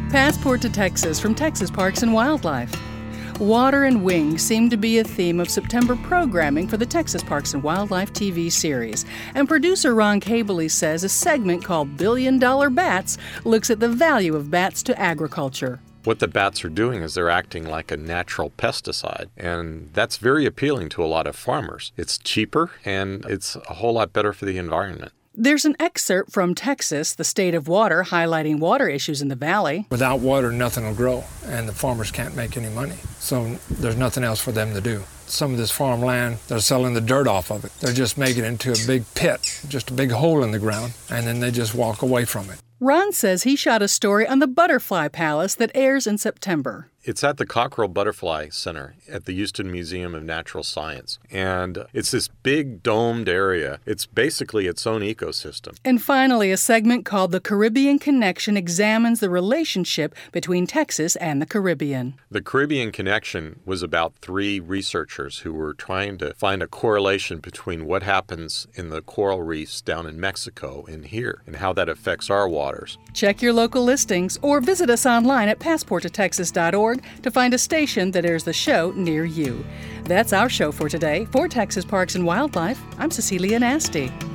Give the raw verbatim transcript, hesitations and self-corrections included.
Passport to Texas from Texas Parks and Wildlife. Water and wings seem to be a theme of September programming for the Texas Parks and Wildlife T V series. And producer Ron Cabley says a segment called Billion Dollar Bats looks at the value of bats to agriculture. What the bats are doing is they're acting like a natural pesticide, and that's very appealing to a lot of farmers. It's cheaper, and it's a whole lot better for the environment. There's an excerpt from Texas, the state of water, highlighting water issues in the valley. Without water, nothing will grow, and the farmers can't make any money. So there's nothing else for them to do. Some of this farmland, they're selling the dirt off of it. They're just making it into a big pit, just a big hole in the ground, and then they just walk away from it. Ron says he shot a story on the Butterfly Palace that airs in September. It's at the Cockrell Butterfly Center at the Houston Museum of Natural Science. And it's this big domed area. It's basically its own ecosystem. And finally, a segment called The Caribbean Connection examines the relationship between Texas and the Caribbean. The Caribbean Connection was about three researchers who were trying to find a correlation between what happens in the coral reefs down in Mexico and here, and how that affects our waters. Check your local listings or visit us online at passport to texas dot org to find a station that airs the show near you. That's our show for today. For Texas Parks and Wildlife, I'm Cecilia Nasty.